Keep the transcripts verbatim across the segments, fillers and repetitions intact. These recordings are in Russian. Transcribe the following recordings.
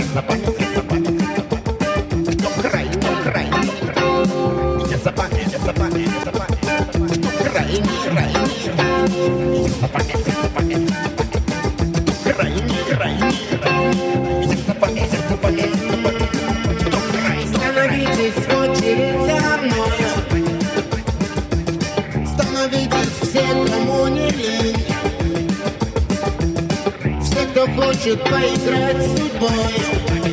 собака, где собака, где собака? Кто крайний, крайний, крайний? Где собака, где собака, где собака? Кто крайний, крайний, крайний? Где собака, где собака, где собака? Кто крайний, крайний, крайний? Где собака, где собака, где собака? Кто крайний? Становитесь в очередь за мною. Становитесь все, кому не лень. Все, кто хочет поиграть с судьбой.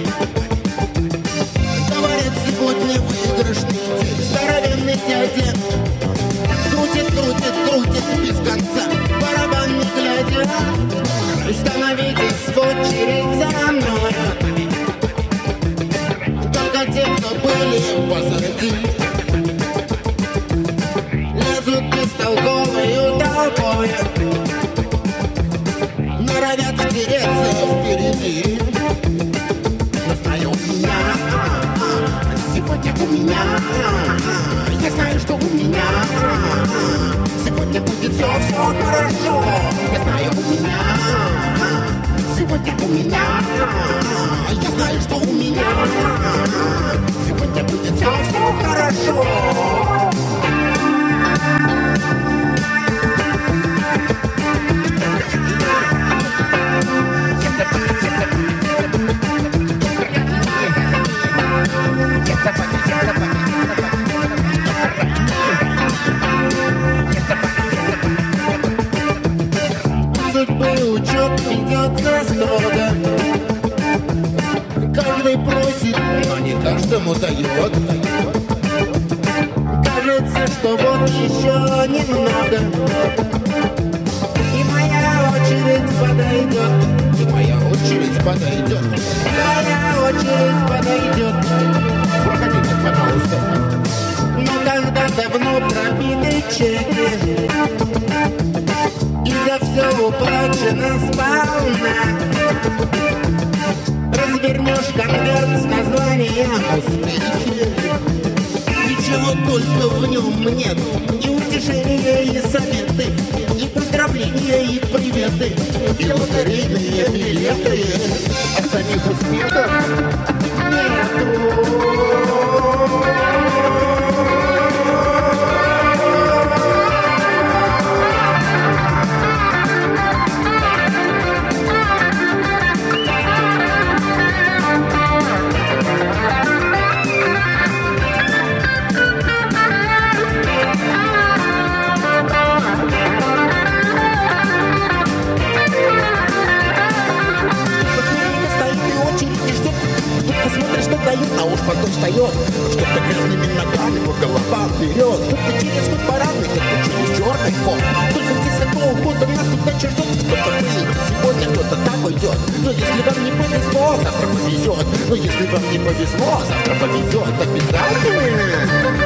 Говорят, сегодня выигрышный день. Здоровенный дядя крутит, крутит, крутит без конца, барабан не глядя. Становитесь в очередь за мной. Только те, кто были позади, лезут бестолковою толпой, норовят втереться впереди. Но знаю, у меня, сегодня у меня, я знаю, что у меня сегодня будет все, все хорошо. Я знаю, у меня, сегодня у меня, я знаю, что у меня сегодня будет все, все хорошо. Судьбы учет ведется строго. Каждый просит, но не каждому дает. Кажется, что вот еще немного, и моя очередь подойдет. И моя очередь подойдет. Моя очередь подойдет. Проходите, пожалуйста. Но когда давно пробитый чек, и за все уплачено сполна, развернешь конверт с названием «Успехи». Ничего только в нем нет. И утешения, и советы, и поздравления, и приветы, и лотерейные билеты. А самих успехов нету. А уж потом встает, что-то грязными ногами по головам вперед. Кто-то через ход парадный, кто-то через черный ход. Только здесь такого года нас удача ждет. Кто-то выиграет сегодня, кто-то так уйдет. Но если вам не повезло, завтра повезет. Но если вам не повезло, завтра повезет обязательно.